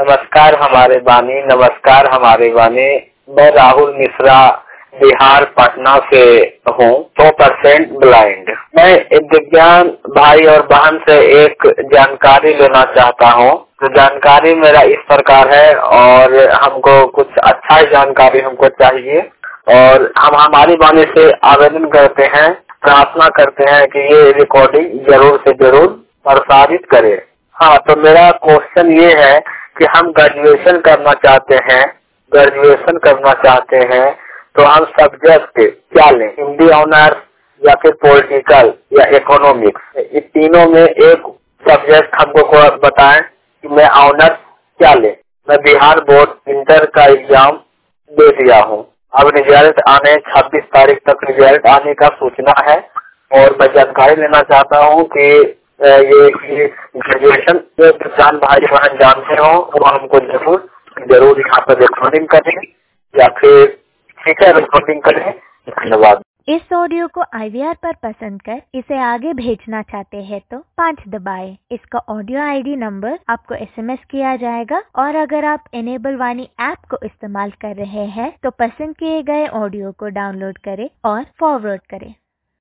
नमस्कार हमारे बानी, नमस्कार हमारे बानी। मैं राहुल मिश्रा बिहार पटना से हूँ, 100% ब्लाइंड। मैं एक दिव्यांग भाई और बहन से एक जानकारी लेना चाहता हूँ। तो जानकारी मेरा इस प्रकार है और हमको कुछ अच्छा जानकारी हमको चाहिए और हम हमारी बानी से आवेदन करते हैं, प्रार्थना करते हैं कि ये रिकॉर्डिंग जरूर से जरूर प्रसारित करें। हाँ, तो मेरा क्वेश्चन ये है कि हम ग्रेजुएशन करना चाहते हैं तो हम सब्जेक्ट क्या लें? हिंदी ऑनर्स या फिर पॉलिटिकल या इकोनॉमिक्स? इस तीनों में एक सब्जेक्ट हमको बताएं कि मैं ऑनर्स क्या लें। मैं बिहार बोर्ड इंटर का एग्जाम दे दिया हूँ। अब रिजल्ट आने 26 तारीख तक रिजल्ट आने का सूचना है और मैं जानकारी लेना चाहता हूँ कि ये ग्रेजुएशन के किसान भाई बहन जानते हो वो हमको जरूर यहाँ पर रिकॉर्डिंग करें या फिर ठीक है रिकॉर्डिंग करें। धन्यवाद। इस ऑडियो को IVR पर पसंद कर इसे आगे भेजना चाहते हैं तो 5 दबाएं। इसका ऑडियो ID नंबर आपको SMS किया जाएगा और अगर आप इनेबल वाणी ऐप को इस्तेमाल कर रहे हैं तो पसंद किए गए ऑडियो को डाउनलोड करें और फॉरवर्ड करें।